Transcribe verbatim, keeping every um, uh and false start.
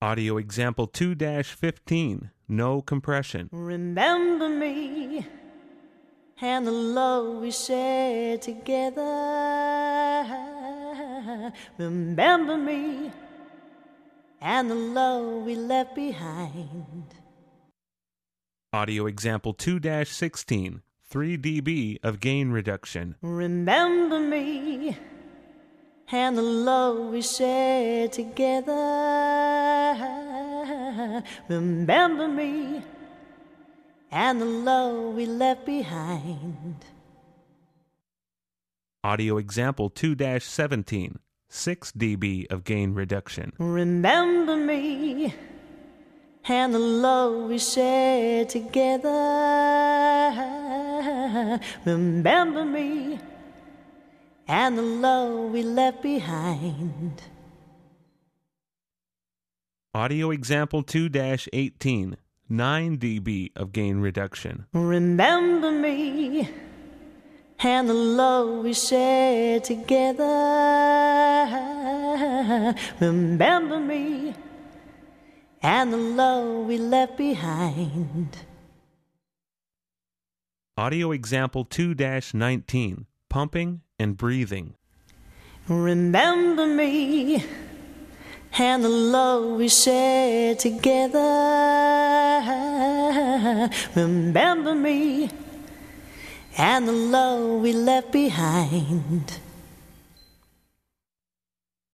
Audio example two dash fifteen, no compression. Remember me and the love we shared together. Remember me and the love we left behind. Audio example two dash sixteen, three decibels of gain reduction. Remember me and the love we shared together. Remember me and the love we left behind. Audio example two dash seventeen, six decibels of gain reduction. Remember me and the love we shared together. Remember me and the love we left behind. Audio example two dash eighteen, nine decibels of gain reduction. Remember me and the love we shared together. Remember me and the love we left behind. Audio example two dash nineteen, pumping and breathing. Remember me and the love we shared together. Remember me and the love we left behind.